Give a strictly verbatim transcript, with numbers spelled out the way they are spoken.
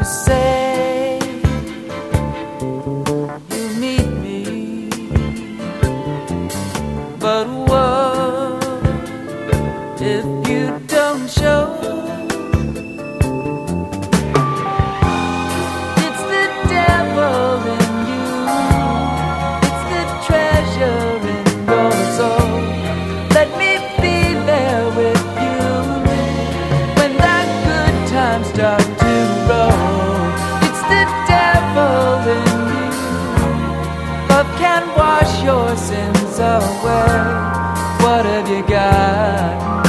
say you need me, but what if you don't show? It's the devil in you, it's the treasure in your soul. Let me be there with you when the good times start to roll. It's the devil in you, love can wash your sins away. What have you got?